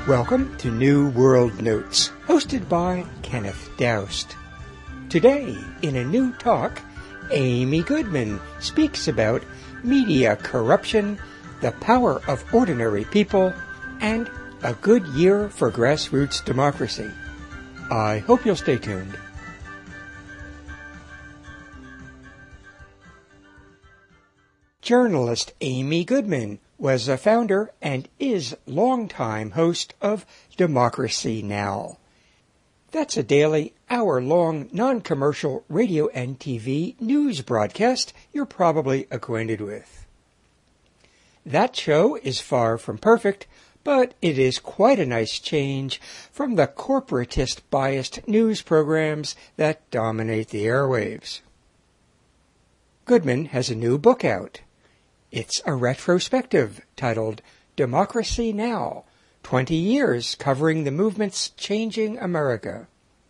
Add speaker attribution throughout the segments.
Speaker 1: Welcome to New World Notes, hosted by Kenneth Doust. Today, in a new talk, Amy Goodman speaks about media corruption, the power of ordinary people, and a good year for grassroots democracy. I hope you'll stay tuned. Journalist Amy Goodman was a founder and is longtime host of Democracy Now! That's a daily, hour-long, non-commercial radio and TV news broadcast you're probably acquainted with. That show is far from perfect, but it is quite a nice change from the corporatist-biased news programs that dominate the airwaves. Goodman has a new book out. It's a retrospective titled Democracy Now! 20 Years Covering the Movements Changing America.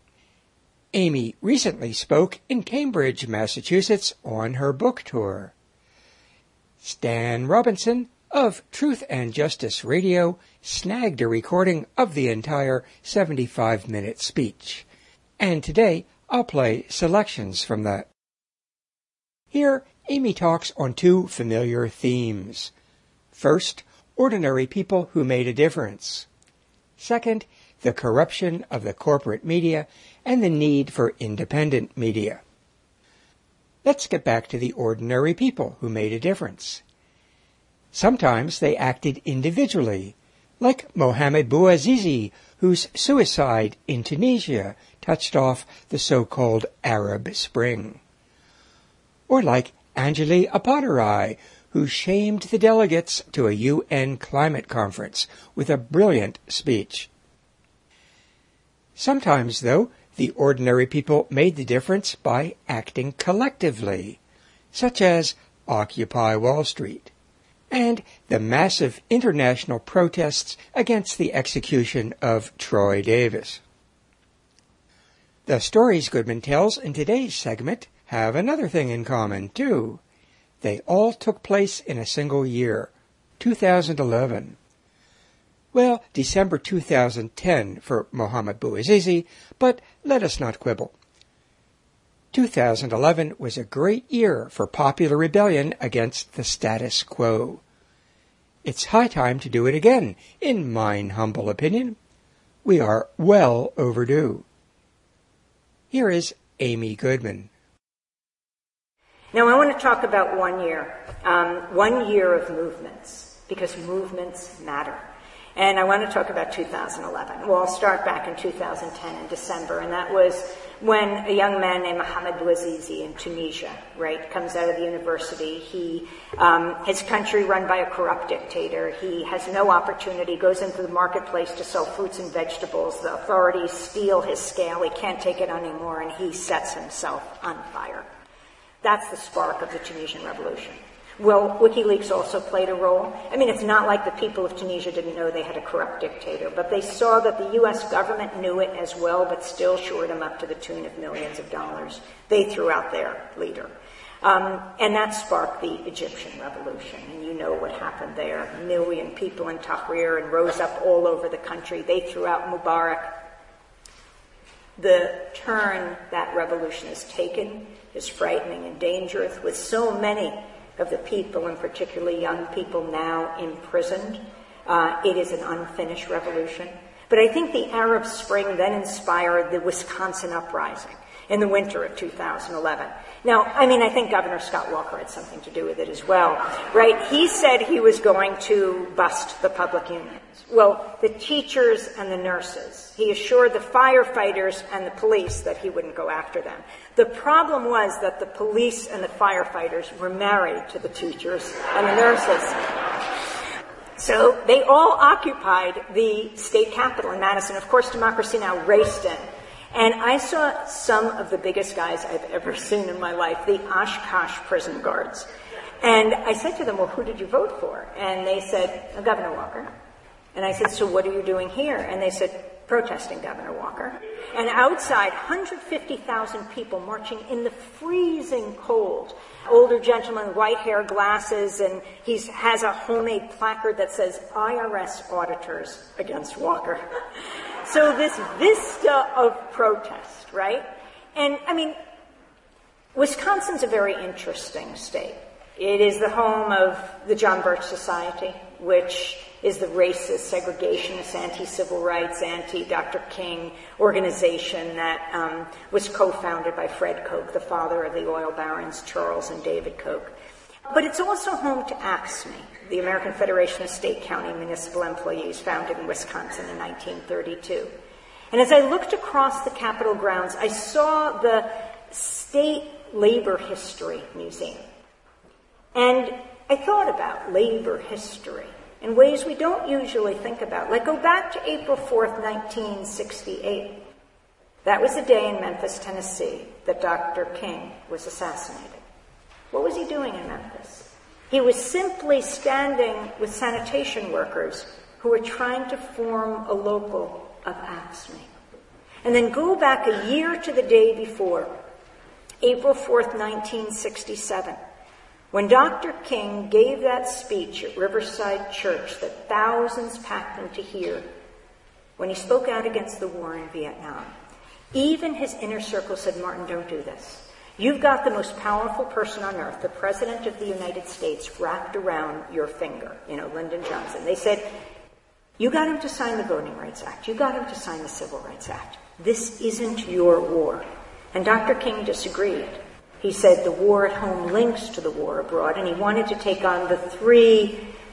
Speaker 1: Amy recently spoke in Cambridge, Massachusetts on her book tour. Stan Robinson of Truth and Justice Radio snagged a recording of the entire 75-minute speech. And today I'll play selections from that. Here, Amy talks on two familiar themes. First, ordinary people who made a difference. Second, the corruption of the corporate media and the need for independent media. Let's get back to the ordinary people who made a difference. Sometimes they acted individually, like Mohamed Bouazizi, whose suicide in Tunisia touched off the so-called Arab Spring. Or like Anjali Appadurai, who shamed the delegates to a UN climate conference with a brilliant speech. Sometimes, though, the ordinary people made the difference by acting collectively, such as Occupy Wall Street, and the massive international protests against the execution of Troy Davis. The stories Goodman tells in today's segment have another thing in common, too. They all took place in a single year, 2011. Well, December 2010 for Mohamed Bouazizi, but let us not quibble. 2011 was a great year for popular rebellion against the status quo. It's high time to do it again, in mine humble opinion. We are well overdue. Here is Amy Goodman.
Speaker 2: Now, I want to talk about 1 year of movements, because movements matter. And I want to talk about 2011. Well, I'll start back in 2010 in December, and that was when a young man named Mohamed Bouazizi in Tunisia, comes out of the university. His country run by a corrupt dictator. He has no opportunity, goes into the marketplace to sell fruits and vegetables. The authorities steal his scale. He can't take it anymore, and he sets himself on fire. That's the spark of the Tunisian revolution. Well, WikiLeaks also played a role. I mean, it's not like the people of Tunisia didn't know they had a corrupt dictator, but they saw that the U.S. government knew it as well, but still shored him up to the tune of millions of dollars. They threw out their leader. And that sparked the Egyptian revolution, and you know what happened there. 1 million people in Tahrir and rose up all over the country. They threw out Mubarak. The turn that revolution has taken is frightening and dangerous, with so many of the people, and particularly young people, now imprisoned. It is an unfinished revolution. But I think the Arab Spring then inspired the Wisconsin uprising in the winter of 2011. Now, I think Governor Scott Walker had something to do with it as well, right? He said he was going to bust the public unions. Well, the teachers and the nurses. He assured the firefighters and the police that he wouldn't go after them. The problem was that the police and the firefighters were married to the teachers and the nurses. So they all occupied the state capitol in Madison. Of course, Democracy Now! Raced in. And I saw some of the biggest guys I've ever seen in my life, the Oshkosh prison guards. And I said to them, well, who did you vote for? And they said, Governor Walker. And I said, so what are you doing here? And they said, protesting Governor Walker. And outside, 150,000 people marching in the freezing cold. Older gentleman with white hair, glasses, and he has a homemade placard that says, IRS auditors against Walker. So this vista of protest, right? And, I mean, Wisconsin's a very interesting state. It is the home of the John Birch Society, which is the racist, segregationist, anti-civil rights, anti-Dr. King organization that was co-founded by Fred Koch, the father of the oil barons Charles and David Koch. But it's also home to AFSCME, the American Federation of State, County, and Municipal Employees, founded in Wisconsin in 1932. And as I looked across the Capitol grounds, I saw the State Labor History Museum. And I thought about labor history in ways we don't usually think about. Like, go back to April 4th, 1968. That was the day in Memphis, Tennessee, that Dr. King was assassinated. What was he doing in Memphis? He was simply standing with sanitation workers who were trying to form a local of AFSCME. And then go back a year to the day before, April 4th, 1967, when Dr. King gave that speech at Riverside Church that thousands packed in to hear, when he spoke out against the war in Vietnam. Even his inner circle said, Martin, don't do this. You've got the most powerful person on earth, the President of the United States, wrapped around your finger, Lyndon Johnson. They said, you got him to sign the Voting Rights Act. You got him to sign the Civil Rights Act. This isn't your war. And Dr. King disagreed. He said the war at home links to the war abroad, and he wanted to take on the three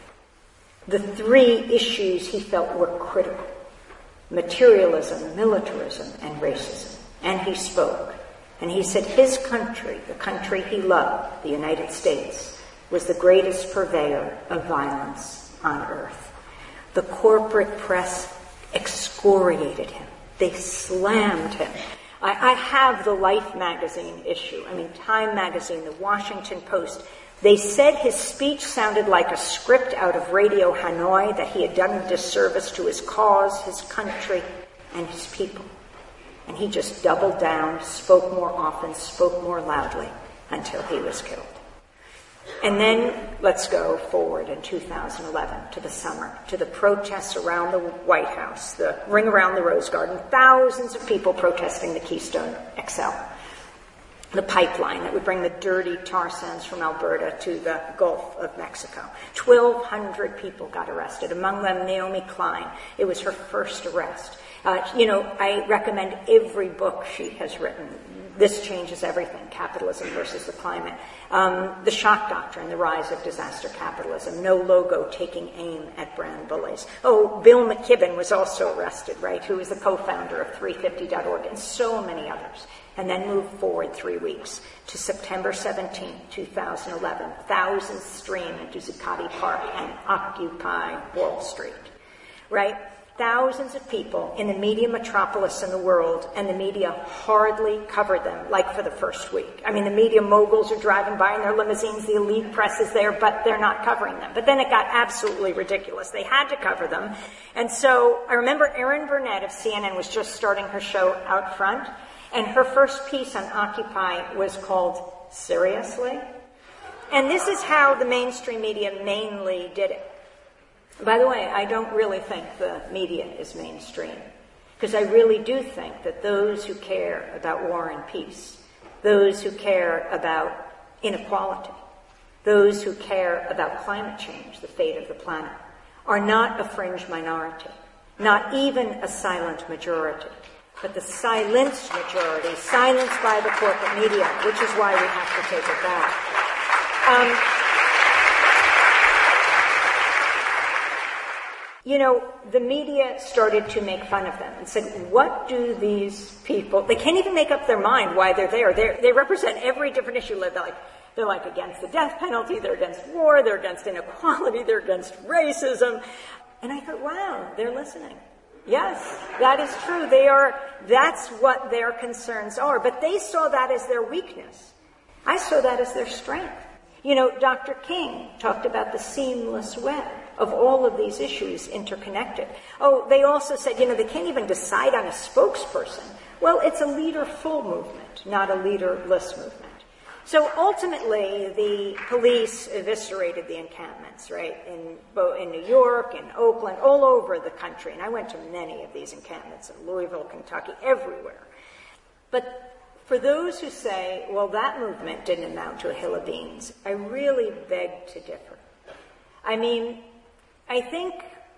Speaker 2: issues he felt were critical: materialism, militarism, and racism. And he spoke. And he said his country, the country he loved, the United States, was the greatest purveyor of violence on earth. The corporate press excoriated him. They slammed him. I have the Life magazine issue. Time magazine, the Washington Post. They said his speech sounded like a script out of Radio Hanoi, that he had done a disservice to his cause, his country, and his people. And he just doubled down, spoke more often, spoke more loudly, until he was killed. And then let's go forward in 2011 to the summer, to the protests around the White House, the ring around the Rose Garden, thousands of people protesting the Keystone XL, the pipeline that would bring the dirty tar sands from Alberta to the Gulf of Mexico. 1,200 people got arrested, among them Naomi Klein. It was her first arrest. I recommend every book she has written. This Changes Everything, Capitalism versus the Climate. The Shock Doctrine, The Rise of Disaster Capitalism. No Logo, Taking Aim at Brand Bullies. Oh, Bill McKibben was also arrested, right, who is the co-founder of 350.org, and so many others. And then move forward 3 weeks to September 17, 2011. Thousands stream into Zuccotti Park and occupy Wall Street, right? Thousands of people in the media metropolis in the world, and the media hardly covered them, like for the first week. The media moguls are driving by in their limousines, the elite press is there, but they're not covering them. But then it got absolutely ridiculous. They had to cover them. And so I remember Erin Burnett of CNN was just starting her show out front, and her first piece on Occupy was called Seriously? And this is how the mainstream media mainly did it. By the way, I don't really think the media is mainstream, because I really do think that those who care about war and peace, those who care about inequality, those who care about climate change, the fate of the planet, are not a fringe minority, not even a silent majority, but the silenced majority, silenced by the corporate media, which is why we have to take it back. The media started to make fun of them and said, what do these people, they can't even make up their mind why they're there. They represent every different issue. They're like against the death penalty, they're against war, they're against inequality, they're against racism. And I thought, wow, they're listening. Yes, that is true. That's what their concerns are. But they saw that as their weakness. I saw that as their strength. Dr. King talked about the seamless web of all of these issues interconnected. Oh, they also said, they can't even decide on a spokesperson. Well, it's a leader-full movement, not a leaderless movement. So ultimately, the police eviscerated the encampments, right, in New York, in Oakland, all over the country. And I went to many of these encampments in Louisville, Kentucky, everywhere. But for those who say, well, that movement didn't amount to a hill of beans, I really beg to differ. I mean, I think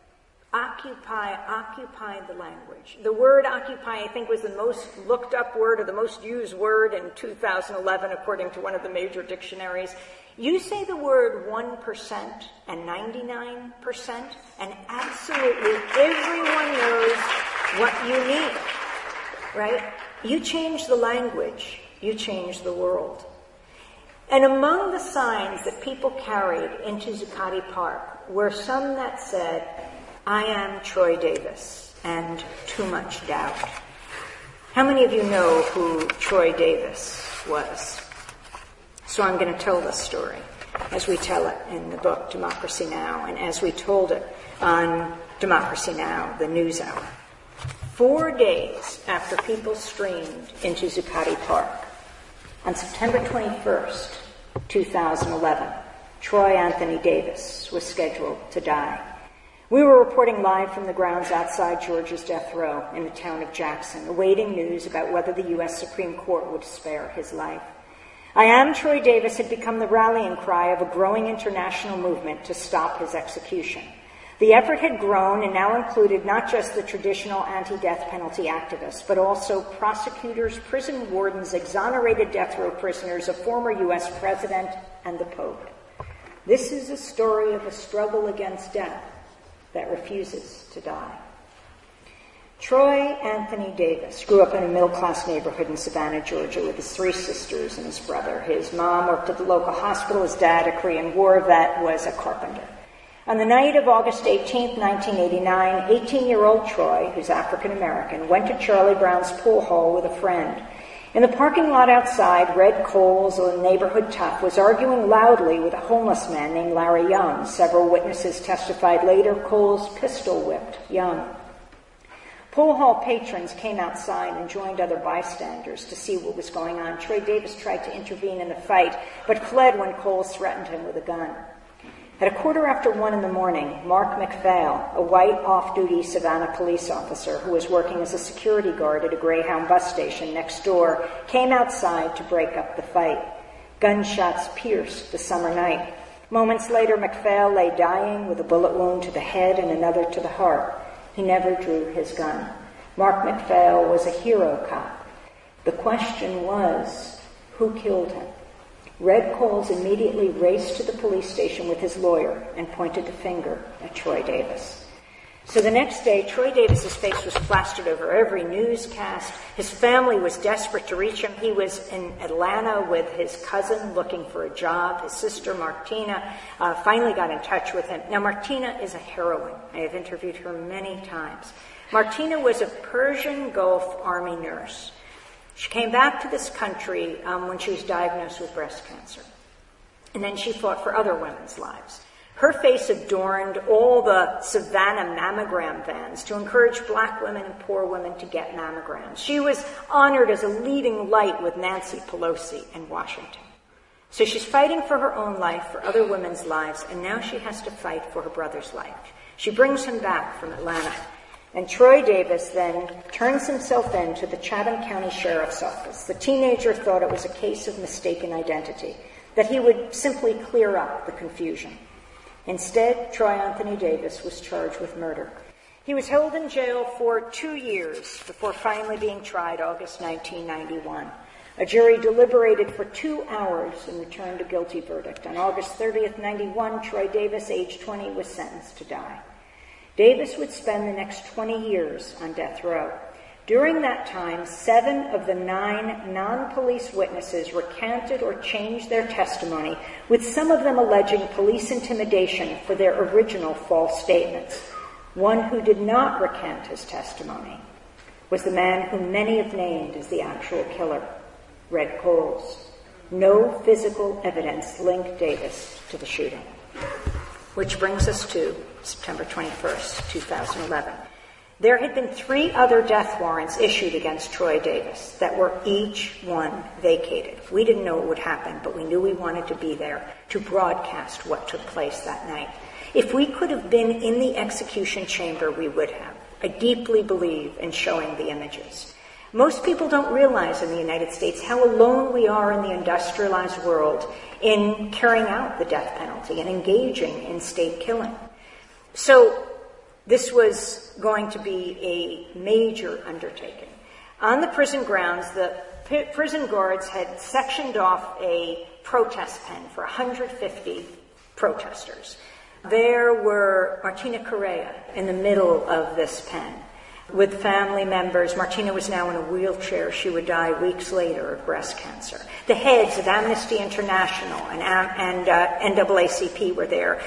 Speaker 2: occupy the language. The word occupy, I think, was the most looked up word or the most used word in 2011, according to one of the major dictionaries. You say the word 1% and 99%, and absolutely everyone knows what you mean, right? You change the language, you change the world. And among the signs that people carried into Zuccotti Park were some that said, "I am Troy Davis," and "too much doubt." How many of you know who Troy Davis was? So I'm going to tell this story as we tell it in the book Democracy Now! And as we told it on Democracy Now!, the NewsHour. 4 days after people streamed into Zuccotti Park, on September 21st, 2011, Troy Anthony Davis was scheduled to die. We were reporting live from the grounds outside Georgia's death row in the town of Jackson, awaiting news about whether the U.S. Supreme Court would spare his life. "I am Troy Davis" had become the rallying cry of a growing international movement to stop his execution. The effort had grown and now included not just the traditional anti-death penalty activists, but also prosecutors, prison wardens, exonerated death row prisoners, a former U.S. president, and the Pope. This is a story of a struggle against death that refuses to die. Troy Anthony Davis grew up in a middle-class neighborhood in Savannah, Georgia, with his 3 sisters and his brother. His mom worked at the local hospital. His dad, a Korean War vet, was a carpenter. On the night of August 18, 1989, 18-year-old Troy, who's African-American, went to Charlie Brown's pool hall with a friend. In the parking lot outside, Red Coles, a neighborhood tough, was arguing loudly with a homeless man named Larry Young. Several witnesses testified later Coles pistol-whipped Young. Pool hall patrons came outside and joined other bystanders to see what was going on. Troy Davis tried to intervene in the fight, but fled when Coles threatened him with a gun. At 1:15 in the morning, Mark McPhail, a white off-duty Savannah police officer who was working as a security guard at a Greyhound bus station next door, came outside to break up the fight. Gunshots pierced the summer night. Moments later, McPhail lay dying with a bullet wound to the head and another to the heart. He never drew his gun. Mark McPhail was a hero cop. The question was, who killed him? Red Coles immediately raced to the police station with his lawyer and pointed the finger at Troy Davis. So the next day, Troy Davis's face was plastered over every newscast. His family was desperate to reach him. He was in Atlanta with his cousin looking for a job. His sister, Martina, finally got in touch with him. Now, Martina is a heroine. I have interviewed her many times. Martina was a Persian Gulf Army nurse. She came back to this country when she was diagnosed with breast cancer. And then she fought for other women's lives. Her face adorned all the Savannah mammogram vans to encourage black women and poor women to get mammograms. She was honored as a leading light with Nancy Pelosi in Washington. So she's fighting for her own life, for other women's lives, and now she has to fight for her brother's life. She brings him back from Atlanta. And Troy Davis then turns himself in to the Chatham County Sheriff's Office. The teenager thought it was a case of mistaken identity, that he would simply clear up the confusion. Instead, Troy Anthony Davis was charged with murder. He was held in jail for 2 years before finally being tried August 1991. A jury deliberated for 2 hours and returned a guilty verdict. On August 30th, 91, Troy Davis, age 20, was sentenced to die. Davis would spend the next 20 years on death row. During that time, 7 of the 9 non-police witnesses recanted or changed their testimony, with some of them alleging police intimidation for their original false statements. One who did not recant his testimony was the man whom many have named as the actual killer, Red Coles. No physical evidence linked Davis to the shooting. Which brings us to September 21st, 2011. There had been 3 other death warrants issued against Troy Davis that were each one vacated. We didn't know it would happen, but we knew we wanted to be there to broadcast what took place that night. If we could have been in the execution chamber, we would have. I deeply believe in showing the images. Most people don't realize in the United States how alone we are in the industrialized world in carrying out the death penalty and engaging in state killing. So this was going to be a major undertaking. On the prison grounds, the prison guards had sectioned off a protest pen for 150 protesters. There were Martina Correa in the middle of this pen with family members. Martina was now in a wheelchair. She would die weeks later of breast cancer. The heads of Amnesty International and NAACP were there.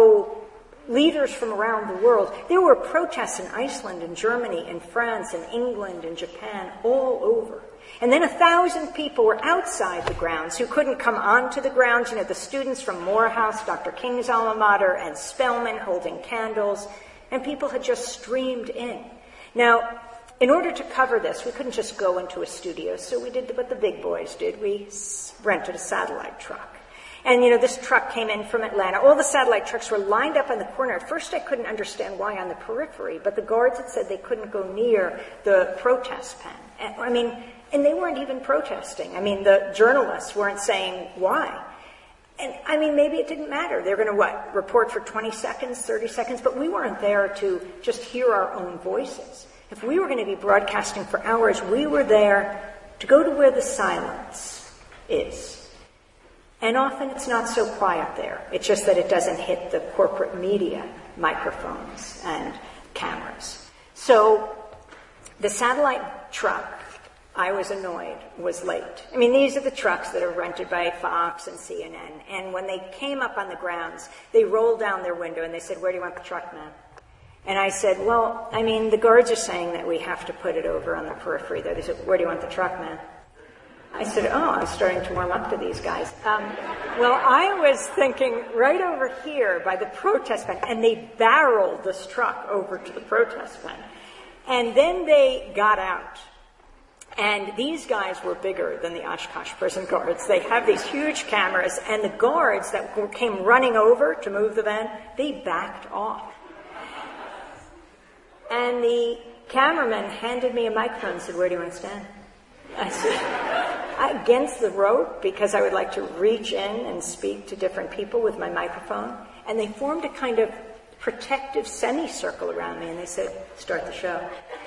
Speaker 2: Leaders from around the world. There were protests in Iceland and Germany and France and England and Japan, all over. And then 1,000 people were outside the grounds who couldn't come onto the grounds. You know, the students from Morehouse, Dr. King's alma mater, and Spelman holding candles. And people had just streamed in. Now, in order to cover this, we couldn't just go into a studio, so we did what the big boys did. We rented a satellite truck. And, this truck came in from Atlanta. All the satellite trucks were lined up on the corner. At first, I couldn't understand why on the periphery, but the guards had said they couldn't go near the protest pen. And they weren't even protesting. The journalists weren't saying why. And, maybe it didn't matter. They're going to, report for 20 seconds, 30 seconds, but we weren't there to just hear our own voices. If we were going to be broadcasting for hours, we were there to go to where the silence is. And often it's not so quiet there. It's just that it doesn't hit the corporate media microphones and cameras. So the satellite truck, I was annoyed, was late. These are the trucks that are rented by Fox and CNN. And when they came up on the grounds, they rolled down their window and they said, "Where do you want the truck, man?" And I said, the guards are saying that we have to put it over on the periphery there. They said, "Where do you want the truck, man?" I said, I'm starting to warm up to these guys. I was thinking right over here by the protest pen, and they barreled this truck over to the protest pen. And then they got out. And these guys were bigger than the Oshkosh prison guards. They have these huge cameras, and the guards that came running over to move the van, they backed off. And the cameraman handed me a microphone and said, "Where do you want to stand?" I said, "Against the rope," because I would like to reach in and speak to different people with my microphone. And they formed a kind of protective semicircle around me, and they said, "Start the show."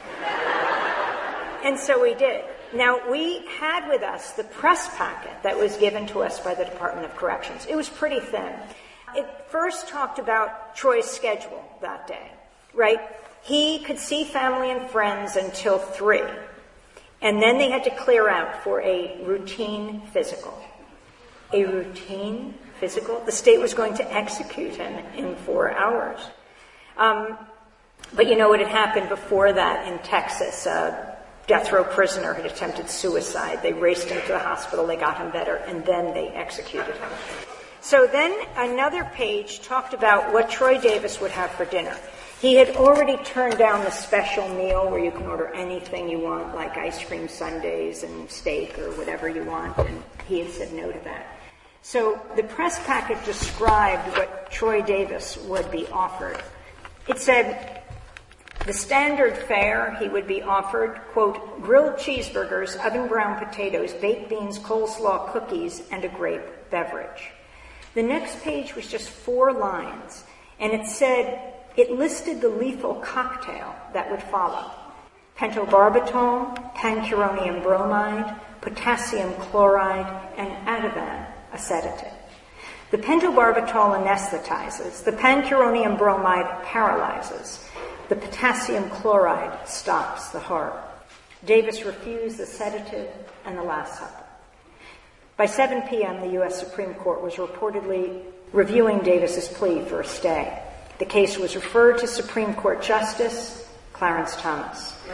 Speaker 2: And so we did. Now, we had with us the press packet that was given to us by the Department of Corrections. It was pretty thin. It first talked about Troy's schedule that day, right? He could see family and friends until 3. And then they had to clear out for a routine physical. A routine physical? The state was going to execute him in 4 hours. But you know what had happened before that in Texas? A death row prisoner had attempted suicide. They raced him to the hospital, they got him better, and then they executed him. So then another page talked about what Troy Davis would have for dinner. He had already turned down the special meal where you can order anything you want, like ice cream sundaes and steak or whatever you want, and he had said no to that. So the press packet described what Troy Davis would be offered. It said the standard fare he would be offered, quote, grilled cheeseburgers, oven-browned potatoes, baked beans, coleslaw, cookies, and a grape beverage. The next page was just 4 lines, and it listed the lethal cocktail that would follow. Pentobarbital, pancuronium bromide, potassium chloride, and Ativan, a sedative. The pentobarbital anesthetizes, the pancuronium bromide paralyzes, the potassium chloride stops the heart. Davis refused the sedative and the Last Supper. By 7 p.m., the U.S. Supreme Court was reportedly reviewing Davis's plea for a stay. The case was referred to Supreme Court Justice Clarence Thomas.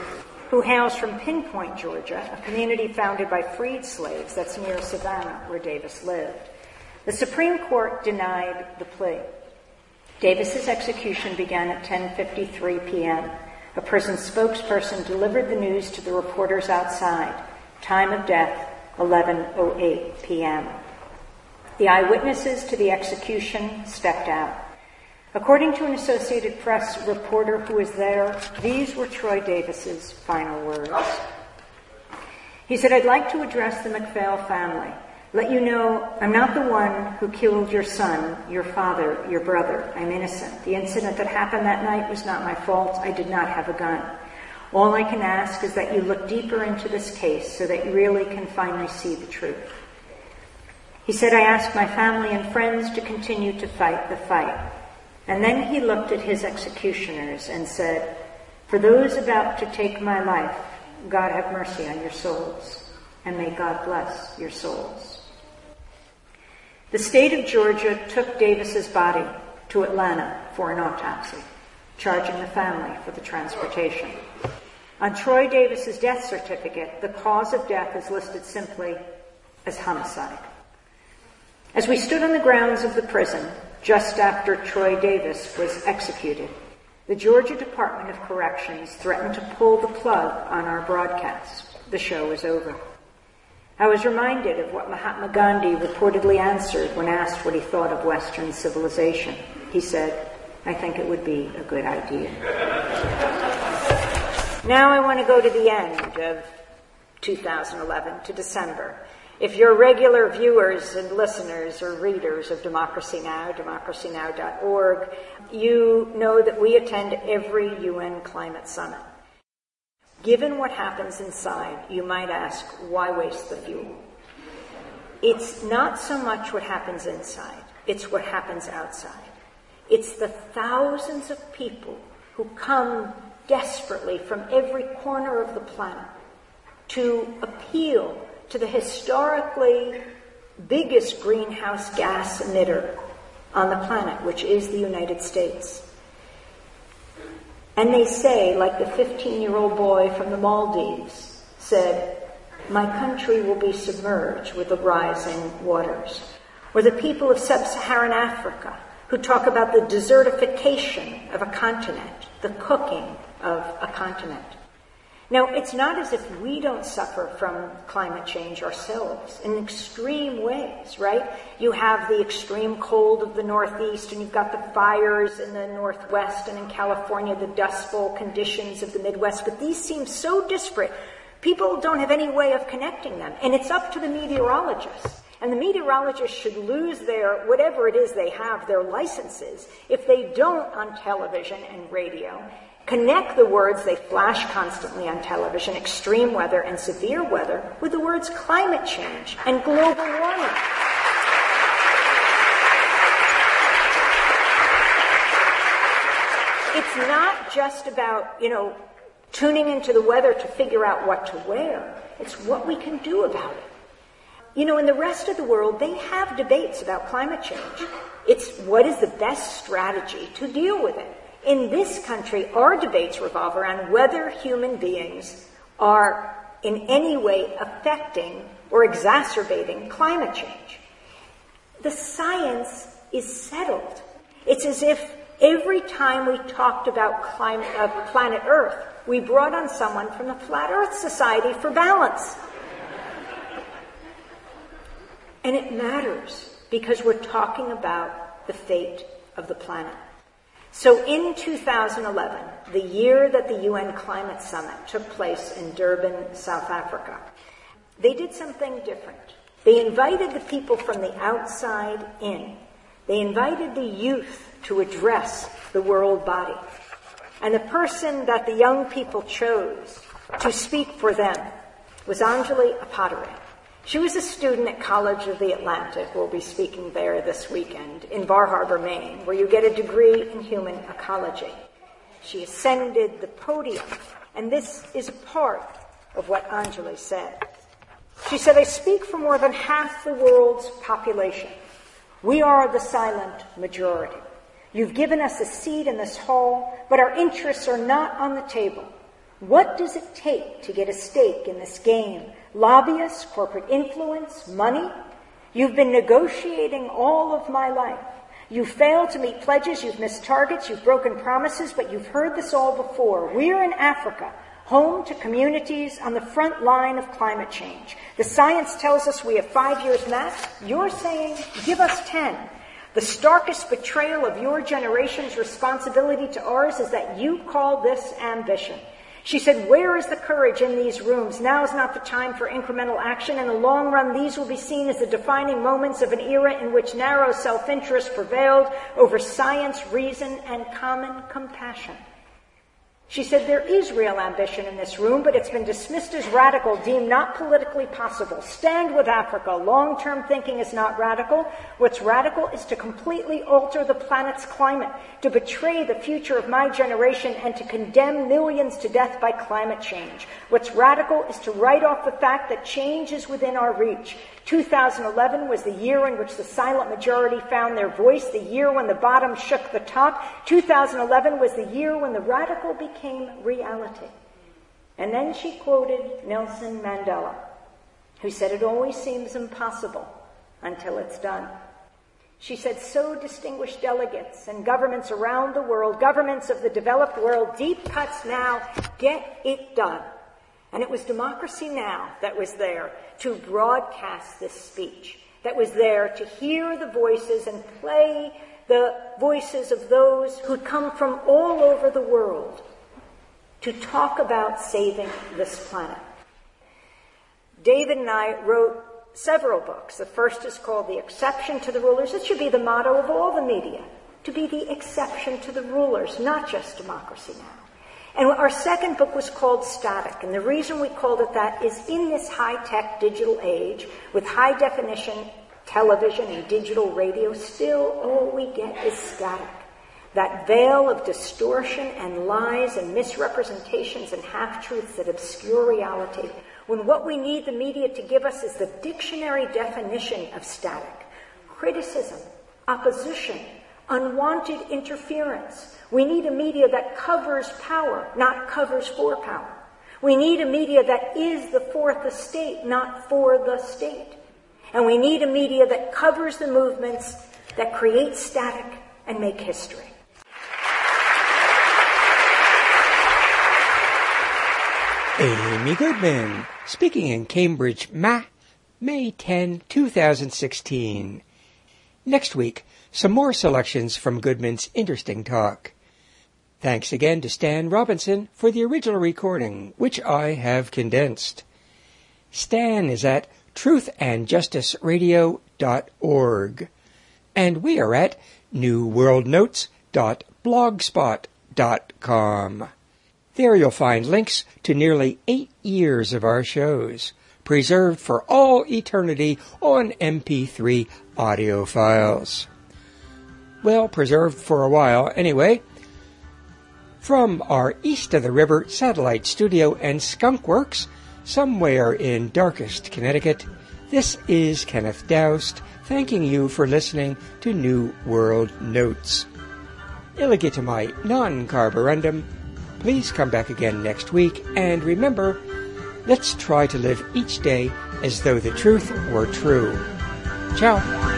Speaker 2: who hails from Pinpoint, Georgia, a community founded by freed slaves that's near Savannah, where Davis lived. The Supreme Court denied the plea. Davis's execution began at 10:53 p.m. A prison spokesperson delivered the news to the reporters outside. Time of death, 11:08 p.m. The eyewitnesses to the execution stepped out. According to an Associated Press reporter who was there, these were Troy Davis's final words. He said, "I'd like to address the McPhail family. Let you know I'm not the one who killed your son, your father, your brother. I'm innocent. The incident that happened that night was not my fault. I did not have a gun. All I can ask is that you look deeper into this case so that you really can finally see the truth." He said, "I ask my family and friends to continue to fight the fight." And then he looked at his executioners and said, "For those about to take my life, God have mercy on your souls, and may God bless your souls." The state of Georgia took Davis's body to Atlanta for an autopsy, charging the family for the transportation. On Troy Davis's death certificate, the cause of death is listed simply as homicide. As we stood on the grounds of the prison just after Troy Davis was executed, the Georgia Department of Corrections threatened to pull the plug on our broadcast. The show was over. I was reminded of what Mahatma Gandhi reportedly answered when asked what he thought of Western civilization. He said, "I think it would be a good idea." Now I want to go to the end of 2011, to December. If you're regular viewers and listeners or readers of Democracy Now!, democracynow.org, you know that we attend every UN climate summit. Given what happens inside, you might ask, why waste the fuel? It's not so much what happens inside, it's what happens outside. It's the thousands of people who come desperately from every corner of the planet to appeal to the historically biggest greenhouse gas emitter on the planet, which is the United States. And they say, like the 15-year-old boy from the Maldives said, "My country will be submerged with the rising waters." Or the people of sub-Saharan Africa, who talk about the desertification of a continent, the cooking of a continent. Now, it's not as if we don't suffer from climate change ourselves in extreme ways, right? You have the extreme cold of the Northeast, and you've got the fires in the Northwest, and in California, the Dust Bowl conditions of the Midwest. But these seem so disparate, people don't have any way of connecting them. And it's up to the meteorologists. And the meteorologists should lose their, whatever it is they have, their licenses, if they don't, on television and radio, connect the words they flash constantly on television, extreme weather and severe weather, with the words climate change and global warming. It's not just about, tuning into the weather to figure out what to wear. It's what we can do about it. In the rest of the world, they have debates about climate change. It's what is the best strategy to deal with it. In this country, our debates revolve around whether human beings are in any way affecting or exacerbating climate change. The science is settled. It's as if every time we talked about planet Earth, we brought on someone from the Flat Earth Society for balance. And it matters because we're talking about the fate of the planet. So in 2011, the year that the UN Climate Summit took place in Durban, South Africa, they did something different. They invited the people from the outside in. They invited the youth to address the world body. And the person that the young people chose to speak for them was Anjali Appadurai. She was a student at College of the Atlantic. We'll be speaking there this weekend in Bar Harbor, Maine, where you get a degree in human ecology. She ascended the podium, and this is a part of what Anjali said. She said, "I speak for more than half the world's population. We are the silent majority. You've given us a seat in this hall, but our interests are not on the table. What does it take to get a stake in this game? Lobbyists, corporate influence, money? You've been negotiating all of my life. You've failed to meet pledges, you've missed targets, you've broken promises, but you've heard this all before. We're in Africa, home to communities on the front line of climate change. The science tells us we have 5 years max. You're saying, give us 10. The starkest betrayal of your generation's responsibility to ours is that you call this ambition. She said, where is the courage in these rooms? Now is not the time for incremental action. In the long run, these will be seen as the defining moments of an era in which narrow self-interest prevailed over science, reason, and common compassion. She said, there is real ambition in this room, but it's been dismissed as radical, deemed not politically possible. Stand with Africa. Long-term thinking is not radical. What's radical is to completely alter the planet's climate, to betray the future of my generation, and to condemn millions to death by climate change. What's radical is to write off the fact that change is within our reach. 2011 was the year in which the silent majority found their voice, the year when the bottom shook the top. 2011 was the year when the radical became reality. And then she quoted Nelson Mandela, who said, it always seems impossible until it's done. She said, so distinguished delegates and governments around the world, governments of the developed world, deep cuts now, get it done. And it was Democracy Now! That was there to broadcast this speech, that was there to hear the voices and play the voices of those who'd come from all over the world to talk about saving this planet. David and I wrote several books. The first is called The Exception to the Rulers. It should be the motto of all the media, to be the exception to the rulers, not just Democracy Now! And our second book was called Static, and the reason we called it that is in this high-tech digital age, with high-definition television and digital radio, still all we get is static. That veil of distortion and lies and misrepresentations and half-truths that obscure reality, when what we need the media to give us is the dictionary definition of static: criticism, opposition, unwanted interference. We need a media that covers power, not covers for power. We need a media that is the fourth estate, not for the state. And we need a media that covers the movements that create static and make history.
Speaker 1: Amy Goodman, speaking in Cambridge, May 10, 2016. Next week, some more selections from Goodman's interesting talk. Thanks again to Stan Robinson for the original recording, which I have condensed. Stan is at truthandjusticeradio.org, and we are at newworldnotes.blogspot.com. There you'll find links to nearly 8 years of our shows, preserved for all eternity on MP3 audio files. Well, preserved for a while anyway. From our East of the River satellite studio and skunkworks, somewhere in darkest Connecticut, this is Kenneth Doust, thanking you for listening to New World Notes. Illegitimate non-carborundum. Please come back again next week, and remember, let's try to live each day as though the truth were true. Ciao.